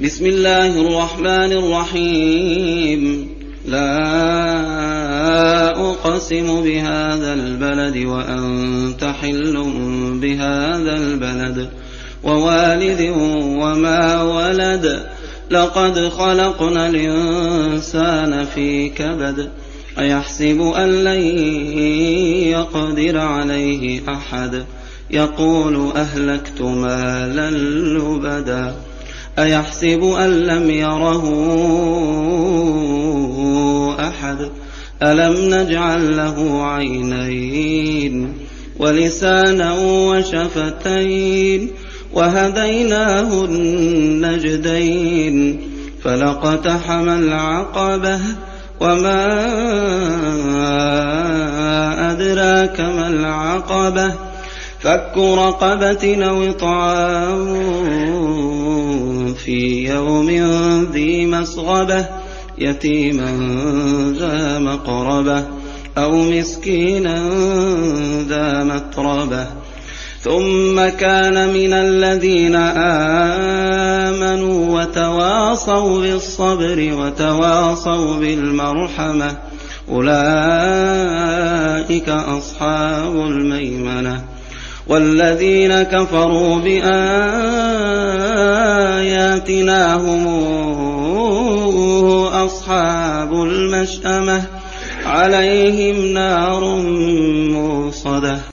بسم الله الرحمن الرحيم. لا أقسم بهذا البلد وأنت حل بهذا البلد ووالد وما ولد لقد خلقنا الإنسان في كبد أيحسب أن لن يقدر عليه أحد يقول أهلكت مالا لبدا أيحسب أن لم يره أحد ألم نجعل له عينين ولسانا وشفتين وهديناه النجدين فلاقتحم العقبة وما أدراك ما العقبة فك رقبة أو إطعام في يوم ذي مسغبة يتيما ذا مقربة أو مسكينا ذا متربة ثم كان من الذين آمنوا وتواصوا بالصبر وتواصوا بالمرحمة أولئك أصحاب الميمنة والذين كفروا بآياتنا هم أصحاب المشأمة عليهم نار موصدة